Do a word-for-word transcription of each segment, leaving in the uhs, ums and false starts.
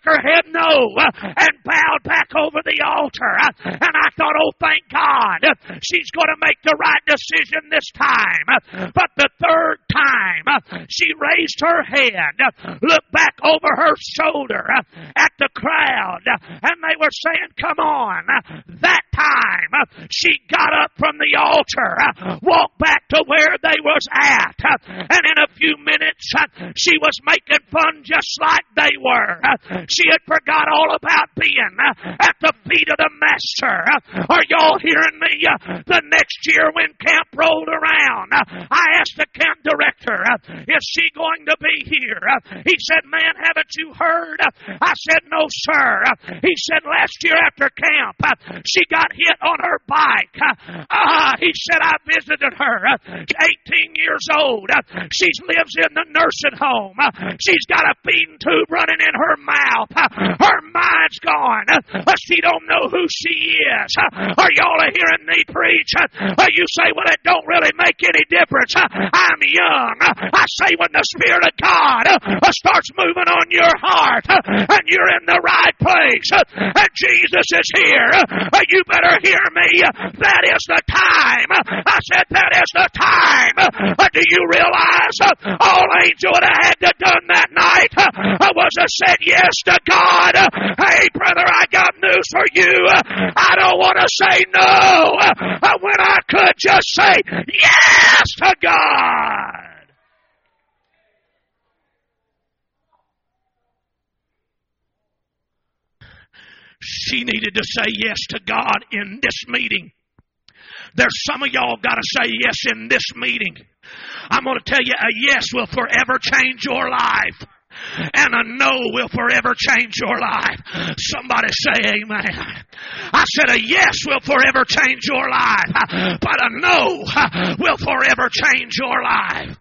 her head no and bowed back over the altar. And I thought, oh, thank God, she's going to make the right decision this time. But the third time, she raised her head, looked back over her shoulder at the crowd, and they were saying, come on. That time, she got up from the altar, walked back to where they was at, and in a few minutes, she was making fun just like they were. She had forgot all about being at the feet of the Master. Are y'all hearing me? The next year when camp rolled around, I asked the camp director, is she going to be here? He said, man, haven't you heard? I said, no, sir. He said, last year after camp, she got hit on her bike. Uh, he said, I visited her. eighteen years old. She lives in the nursing home. She's got a feeding tube running in her mouth. Her mind's gone. She don't know who she is. Are y'all hearing me preach? You say, well, it don't really make any difference. I'm young. I say when the Spirit of God starts moving on your heart and you're in the right place and Jesus is here, you better hear me. That is the time. I said that is the time. Do you realize all Angel would have had to done that night was have said yes to God? Hey, brother, I got news for you. I don't want to say no when I could just say yes to God. She needed to say yes to God in this meeting. There's some of y'all got to say yes in this meeting. I'm going to tell you, a yes will forever change your life. And a no will forever change your life. Somebody say amen. I said a yes will forever change your life. But a no will forever change your life.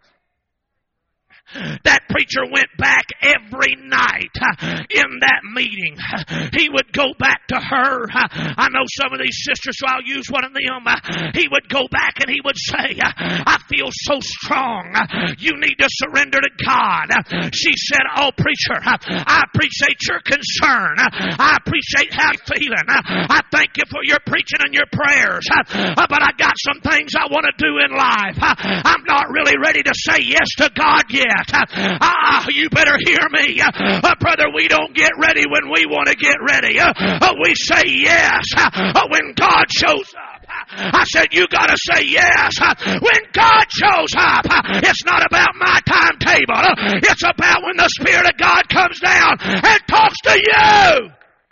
That preacher went back every night in that meeting. He would go back to her. I know some of these sisters, so I'll use one of them. He would go back and he would say, I feel so strong. You need to surrender to God. She said, oh, preacher, I appreciate your concern. I appreciate how you're feeling. I thank you for your preaching and your prayers. But I got some things I want to do in life. I'm not really ready to say yes to God yet. Ah, you better hear me. Uh, brother, we don't get ready when we want to get ready. Uh, uh, we say yes uh, when God shows up. I said, you got to say yes uh, when God shows up. Uh, it's not about my timetable. Uh, it's about when the Spirit of God comes down and talks to you.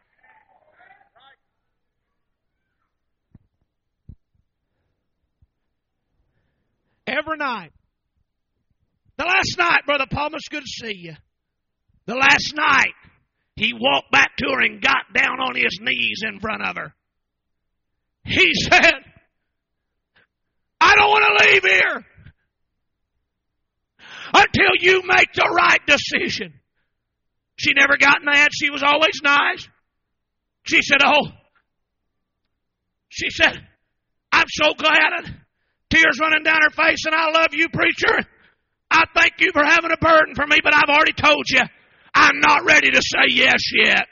Every night. The last night, Brother Palmer, it's good to see you. The last night, he walked back to her and got down on his knees in front of her. He said, I don't want to leave here until you make the right decision. She never got mad. She was always nice. She said, oh, she said, I'm so glad. Tears running down her face, and I love you, preacher. I thank you for having a burden for me, but I've already told you, I'm not ready to say yes yet.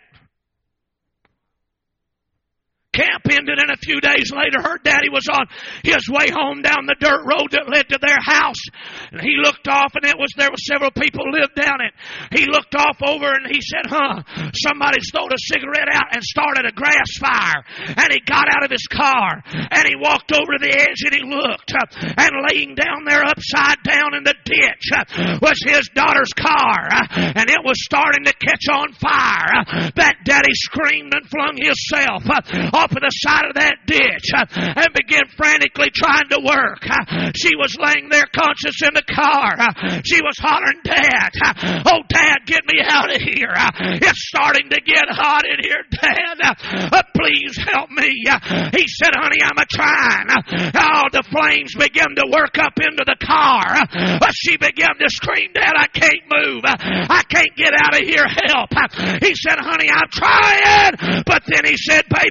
Camp ended, and a few days later, her daddy was on his way home down the dirt road that led to their house. And he looked off, and it was there were several people lived down it. He looked off over, and he said, huh, somebody's thrown a cigarette out and started a grass fire. And he got out of his car, and he walked over to the edge, and he looked. And laying down there upside down in the ditch was his daughter's car. And it was starting to catch on fire. That daddy screamed and flung himself off of the side of that ditch and began frantically trying to work. She was laying there conscious in the car. She was hollering, Dad, oh, Dad, get me out of here. It's starting to get hot in here, Dad. Please help me. He said, honey, I'm a-trying. Oh, the flames began to work up into the car. She began to scream, Dad, I can't move. I can't get out of here. Help. He said, honey, I'm trying. But then he said, baby, you need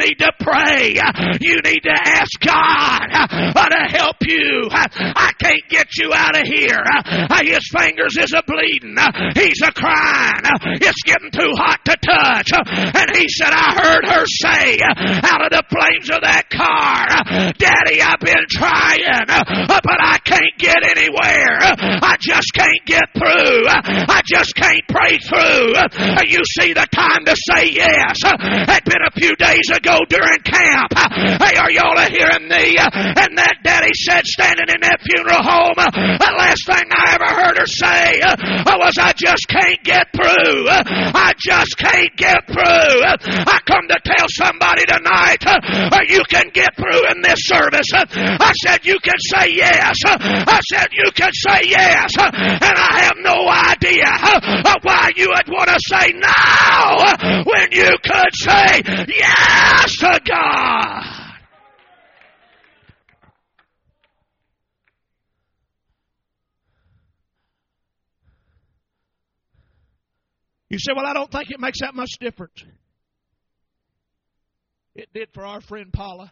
need to pray. You need to ask God to help you. I can't get you out of here. His fingers is a bleeding. He's a crying. It's getting too hot to touch. And he said, I heard her say out of the flames of that car, Daddy, I've been trying, but I can't get anywhere. I just can't get through. I just can't pray through. You see, the time to say yes had been a few days ago during camp. Hey, are y'all hearing me? And that daddy said, standing in that funeral home, the last thing I ever heard her say was, I just can't get through. I just can't get through. I come to tell somebody tonight, you can get through in this service. I said you can say yes. I said you can say yes. And I have no idea why you would want to say no when you could say yes to God. You say, well, I don't think it makes that much difference. It did for our friend Paula.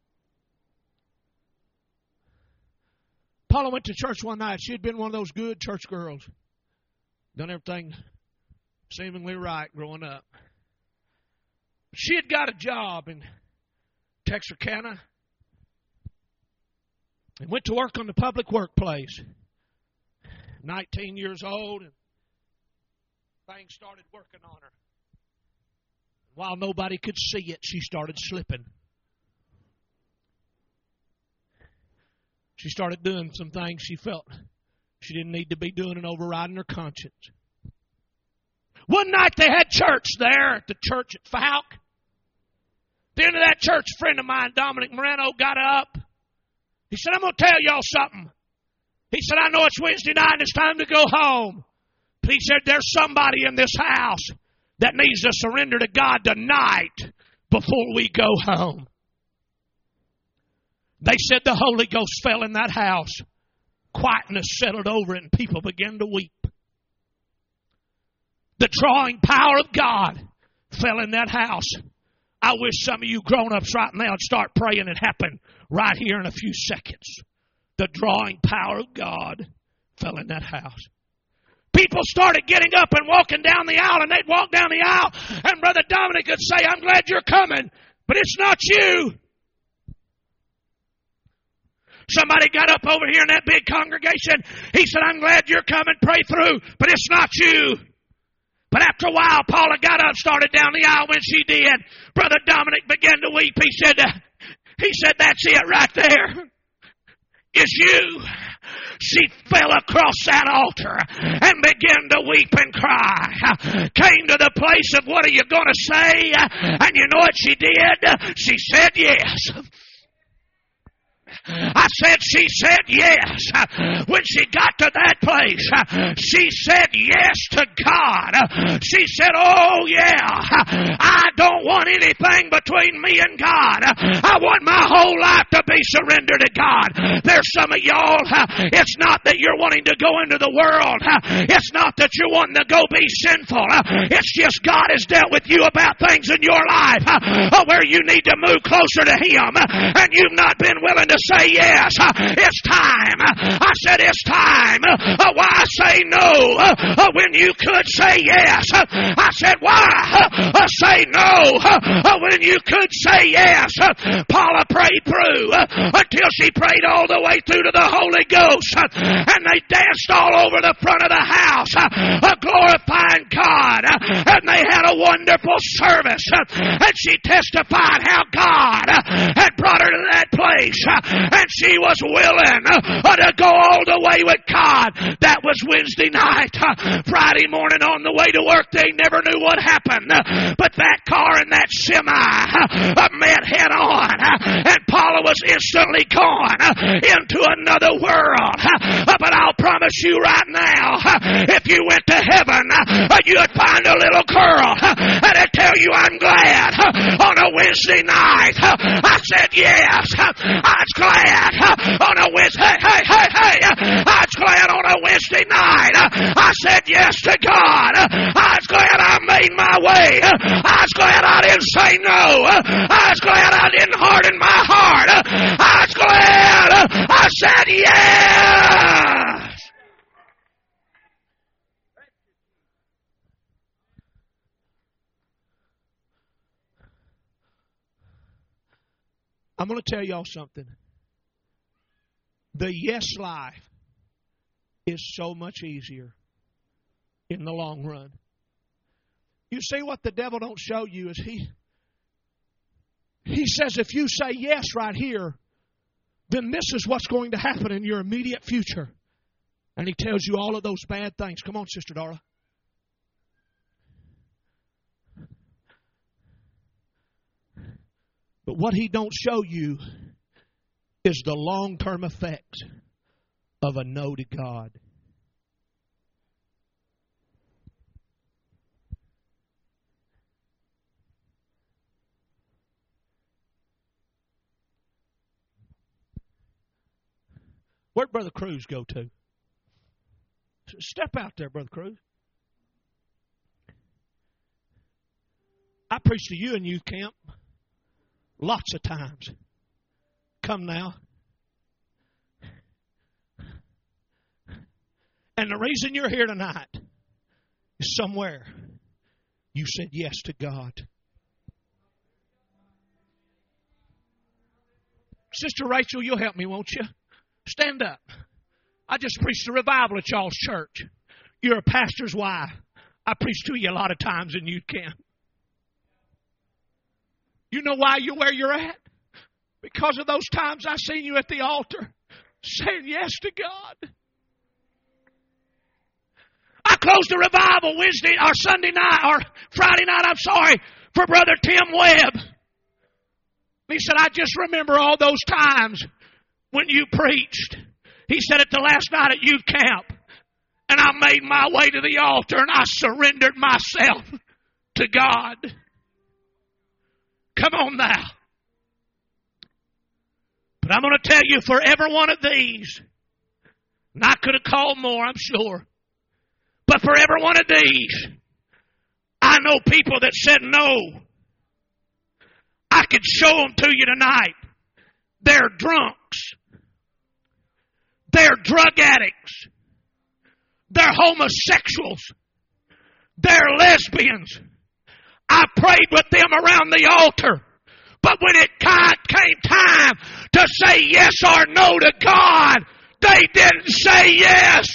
Paula went to church one night. She had been one of those good church girls. Done everything seemingly right growing up. She had got a job in Texarkana and went to work on the public workplace. nineteen years old, and things started working on her. While nobody could see it, she started slipping. She started doing some things she felt she didn't need to be doing and overriding her conscience. One night they had church there at the church at Falk. At the end of that church, a friend of mine, Dominic Moreno, got up. He said, I'm going to tell y'all something. He said, I know it's Wednesday night and it's time to go home. But he said, there's somebody in this house that needs to surrender to God tonight before we go home. They said the Holy Ghost fell in that house. Quietness settled over it and people began to weep. The drawing power of God fell in that house. I wish some of you grown-ups right now would start praying it happen right here in a few seconds. The drawing power of God fell in that house. People started getting up and walking down the aisle, and they'd walk down the aisle, and Brother Dominic would say, I'm glad you're coming, but it's not you. Somebody got up over here in that big congregation. He said, I'm glad you're coming, pray through, but it's not you. But after a while, Paula got up, started down the aisle. When she did, Brother Dominic began to weep. He said, he said, that's it right there. It's you. She fell across that altar and began to weep and cry. Came to the place of, what are you going to say? And you know what she did? She said yes. I said she said yes. When she got to that place, she said yes to God. She said, oh yeah, I don't want anything between me and God. I want my whole life to be surrendered to God. There's some of y'all, it's not that you're wanting to go into the world. It's not that you're wanting to go be sinful. It's just God has dealt with you about things in your life where you need to move closer to Him, and you've not been willing to say yes. It's time. I said it's time. Why say no when you could say yes? I said why say no when you could say yes? Paula prayed through until she prayed all the way through to the Holy Ghost, and they danced all over the front of the house glorifying God, and they had a wonderful service, and she testified how God had brought her to that place, and she was willing to go all the way with God. That was Wednesday night. Friday morning on the way to work, they never knew what happened, but that car and that semi met head on, and Paula was instantly gone into another world. But I'll promise you right now, if you went to heaven, you'd find a little girl that'd tell you, I'm glad on a Wednesday night I said yes. I was glad on a Wednesday. Hey, hey, hey, hey! I was glad on a Wednesday night I said yes to God. I was glad I made made my way. I was glad I didn't say no. I was glad I didn't harden my heart. I was glad I said yes. I'm going to tell y'all something. The yes life is so much easier in the long run. You see, what the devil don't show you is he he says if you say yes right here, then this is what's going to happen in your immediate future. And he tells you all of those bad things. Come on, Sister Darla. But what he don't show you is the long-term effects of a no to God. Where'd Brother Cruz go to? Step out there, Brother Cruz. I preached to you in youth camp lots of times. Come now. And the reason you're here tonight is somewhere you said yes to God. Sister Rachel, you'll help me, won't you? Stand up. I just preached a revival at y'all's church. You're a pastor's wife. I preached to you a lot of times in youth camp. You know why you're where you're at? Because of those times I seen you at the altar saying yes to God. I closed a revival Wednesday or Sunday night or Friday night, I'm sorry, for Brother Tim Webb. He said, I just remember all those times when you preached. He said at the last night at youth camp, and I made my way to the altar and I surrendered myself to God. Come on now. But I'm going to tell you, for every one of these, and I could have called more, I'm sure, but for every one of these, I know people that said no. I could show them to you tonight. They're drunks. They're drug addicts. They're homosexuals. They're lesbians. I prayed with them around the altar. But when it came time to say yes or no to God, they didn't say yes.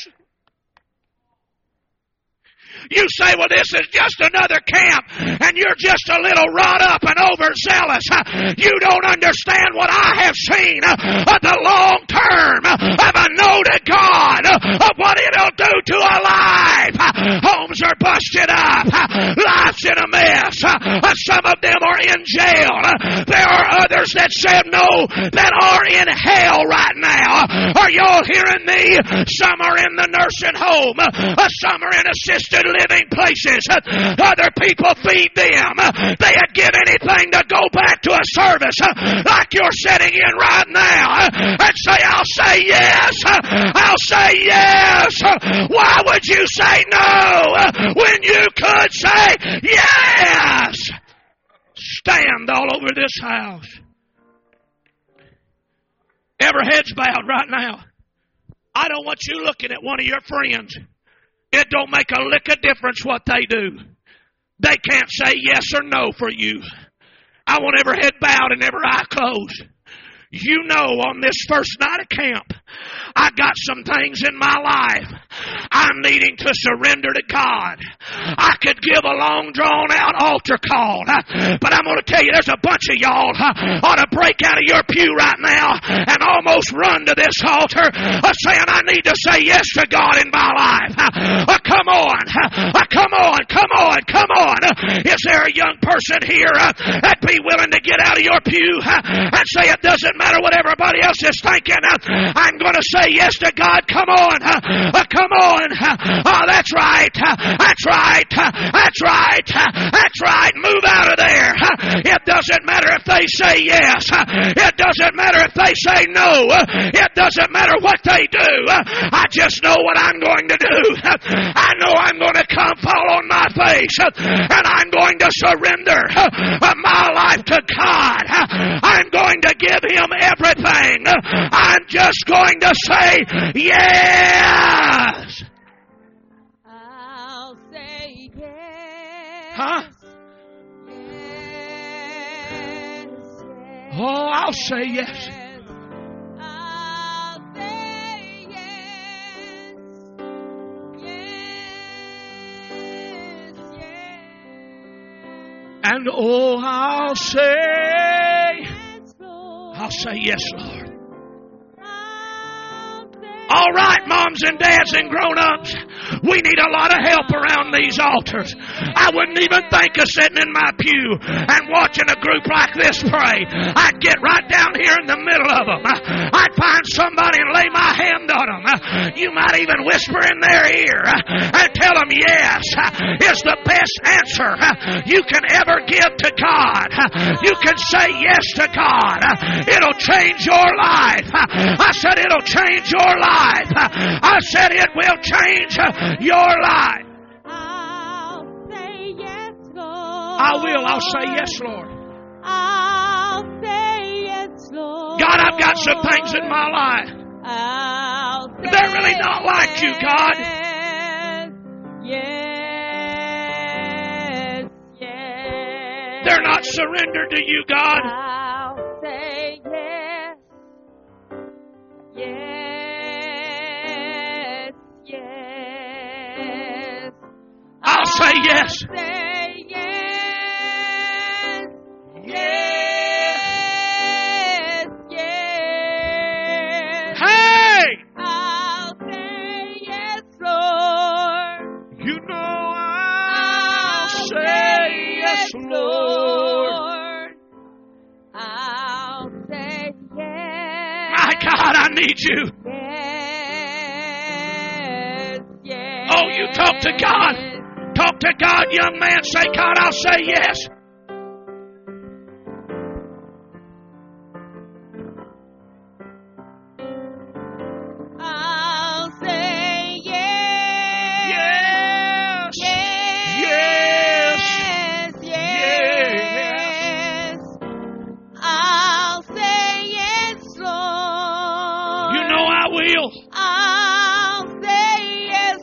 You say, well, this is just another camp, and you're just a little wrought up and overzealous. You don't understand what I have seen of the long term of a no to God, of what it'll do to a life. Homes are busted up. Life's in a mess. Some of them are in jail. There are others that said no that are in hell right now. Are y'all hearing me? Some are in the nursing home. Some are in assisted living places. Other people feed them. They'd give anything to go back to a service like you're sitting in right now and say, I'll say yes. I'll say yes. Why would you say no when you could say yes? Stand all over this house. Every head's bowed right now. I don't want you looking at one of your friends. It don't make a lick of difference what they do. They can't say yes or no for you. I want every head bowed and every eye closed. You know, on this first night of camp, I got some things in my life I'm needing to surrender to God. I could give a long drawn out altar call, but I'm going to tell you, there's a bunch of y'all ought to break out of your pew right now and almost run to this altar saying, I need to say yes to God in my life. Come on, come on, come on, come on. Is there a young person here that'd be willing to get out of your pew and say, it doesn't matter what everybody else is thinking, I'm going to say yes to God? Come on, come on. Oh, that's right, that's right, that's right, that's right. Move out of there. It doesn't matter if they say yes. It doesn't matter if they say no. It doesn't matter what they do. I just know what I'm going to do. I know I'm going to come fall on my face and I'm going to surrender my life to God. I'm going to give Him everything. I'm just going to say yes. I'll say yes. Huh? Yes, yes. Oh, I'll say yes. I'll say yes. Yes, yes. And oh, I'll say, Yes, Lord. I'll say yes, Lord. I'll say All right, moms and dads and grown-ups, we need a lot of help around these altars. I wouldn't even think of sitting in my pew and watching a group like this pray. I'd get right down here in the middle of them. I'd find somebody and lay my hand on them. You might even whisper in their ear and tell them yes is the best answer you can ever give to God. You can say yes to God. It'll change your life. I said it'll change your life. I said it will change your life. I'll say yes, Lord. I will. I'll say yes, Lord. I'll say yes, Lord. God, I've got some things in my life. I'll say They're really not like you, God. Yes, yes. They're not surrendered to you, God. I'll say yes. Yes, yes. I'll say yes. Say yes. Yes. Yes, yes. Hey! I'll say yes, Lord. You know I'll say yes, Lord. I'll say yes. My God, I need you. Yes, yes. Oh, you talk to God. Talk to God, young man. Say, God, I'll say yes. I'll say yes. Yes. Yes. Yes. Yes. I'll say yes, Lord. You know I will. I'll say yes,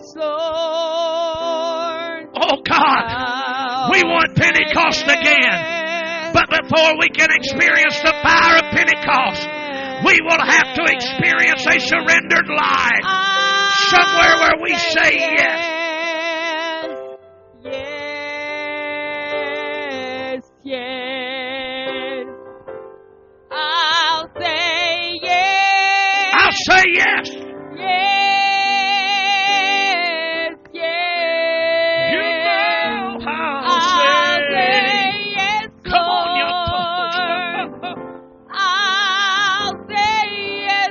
Lord. Oh, God. I'll We want Pentecost say again. yes. But before we can experience the fire of Pentecost, we will have to experience a surrendered life. I'll Somewhere where we say yes. Yes. Yes. I'll say yes. I'll say yes. Yes. Yes. You know I'll I'll say. say yes, Come on, young Lord. I'll say yes,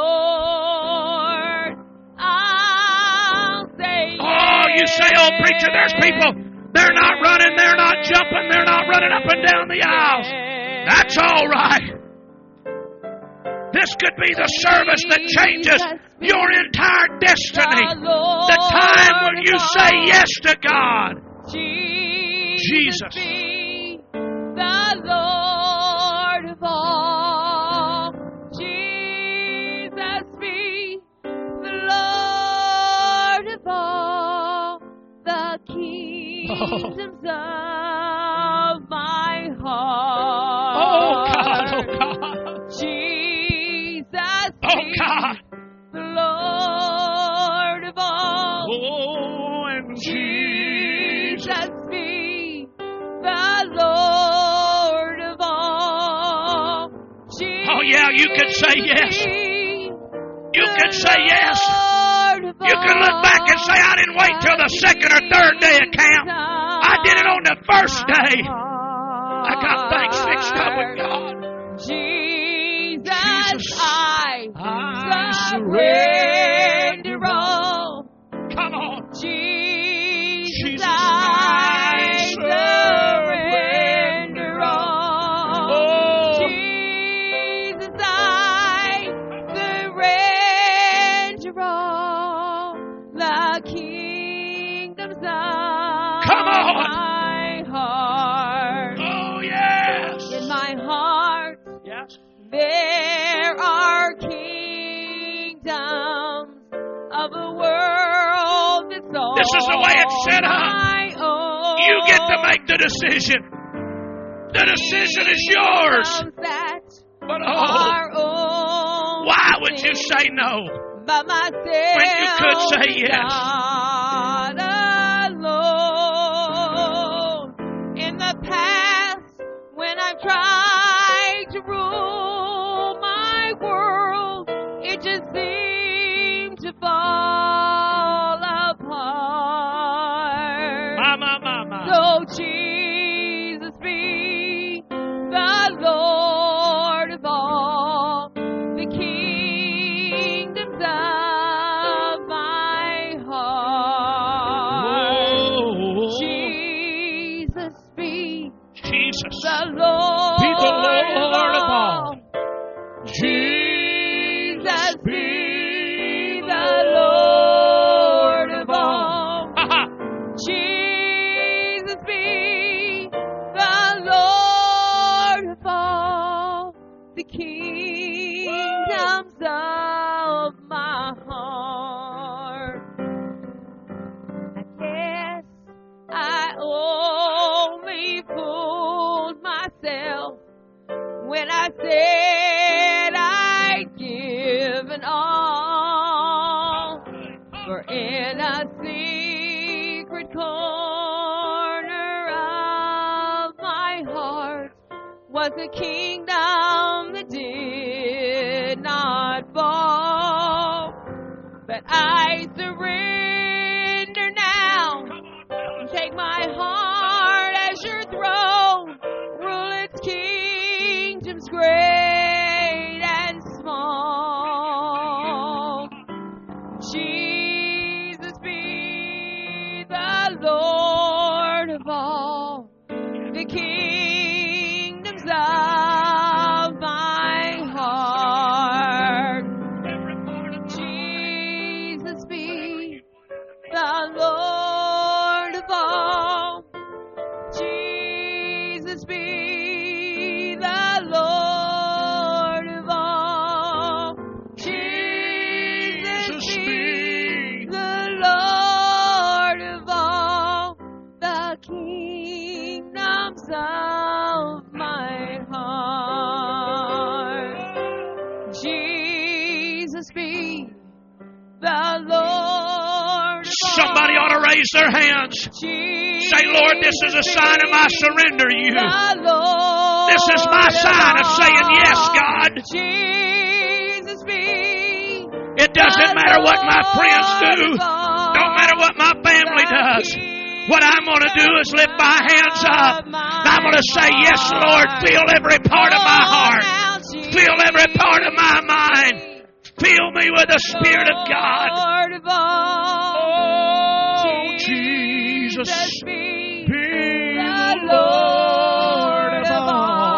Lord. I'll say yes. Oh, you say, oh, preacher, there's people. They're not running, they're not jumping, they're not running up and down the aisles. That's all right. This could be the service that changes your entire destiny. The time when you say yes to God. Jesus be the Lord of all. Jesus be the Lord of all. The kingdoms of my heart. Oh, God, oh, God. Jesus Oh, be God. the Lord of all. Oh, and Jesus. Jesus be the Lord of all. Oh, yeah, you can say yes. You can say yes. You can look back and say, I didn't wait till the second or third day of camp. I did it on the first day. I got things fixed up with God. Jesus, Jesus, I, I surrender all. Come on. Jesus, Jesus, I I surrender all. my heart. Yes. There are kingdoms of a world that's all This is the way it's set up. my own. You get to make the decision. The decision is yours. Kingdoms that But oh, are own why would you say no by myself when you could say yes? not alone. In the past, when I've tried to rule my world, it just seemed to fall apart. My, my, my, my. So Jesus be the Lord of all the kingdoms of my heart. Oh, Jesus be Jesus. the Lord, Be the Lord of of all. all. Jesus be the Lord of all. Ha-ha. Jesus be the Lord of all the kingdoms of my heart. I guess I only fooled myself when I said I'd given all. For in a secret corner of my heart was a kingdom that did not fall. But I surrender now and take my heart as your throne. Rule its kingdoms great and small. Jesus be the Lord of all the kingdoms of my heart. Jesus be the Lord of all. Jesus be the Lord of all. Jesus be the Lord of all the kingdoms of my heart. Jesus be the Lord of Somebody all. ought to raise their hands. Jesus Say, Lord, this is a sign of my surrender to you. the Lord This is my sign of saying yes, all. God. Jesus be It doesn't the matter what my friends do. Lord of all Don't matter what my family the does. What I'm going to do is lift my hands up. And I'm going to say, yes, Lord, fill every part of my heart. Fill every part of my mind. Fill me with the Spirit of God. Lord of all. Oh, Jesus, be be the the Lord of all.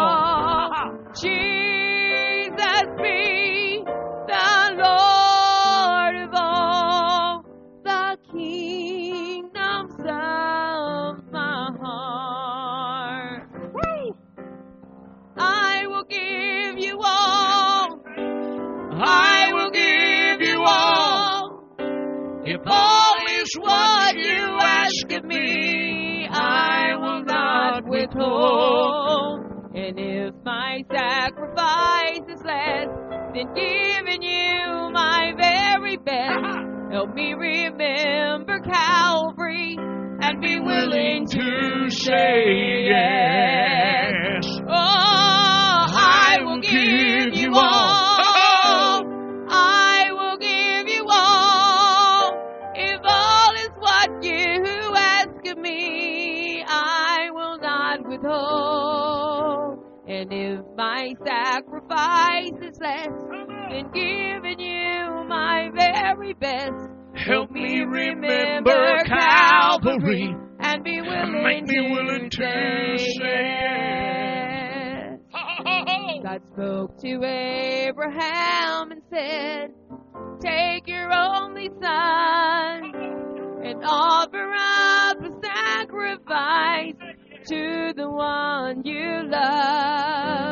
Jesus be the Lord of all the kingdoms of my heart. Woo! I will give you all. I will give you all. If all is what you ask of me, I will not withhold. And if my sacrifice is less than giving you my very best, help me remember Calvary and be willing to say yes. Oh, I will give you all. I will give you all. If all is what you ask of me, I will not withhold. And if my sacrifice is less than giving you my very best, help me remember Calvary and be willing, Make me to, willing to say say yes. God spoke to Abraham and said, take your only son and offer up a sacrifice to the one you love.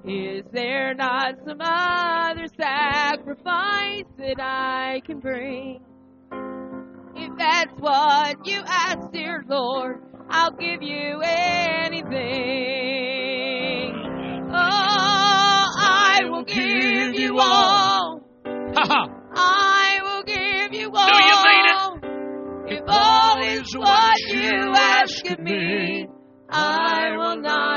Is there not some other sacrifice that I can bring? If that's what you ask, dear Lord, I'll give you anything. Oh, I will give you all. I will give you all. Do you mean it? If all is what you ask of me, I will not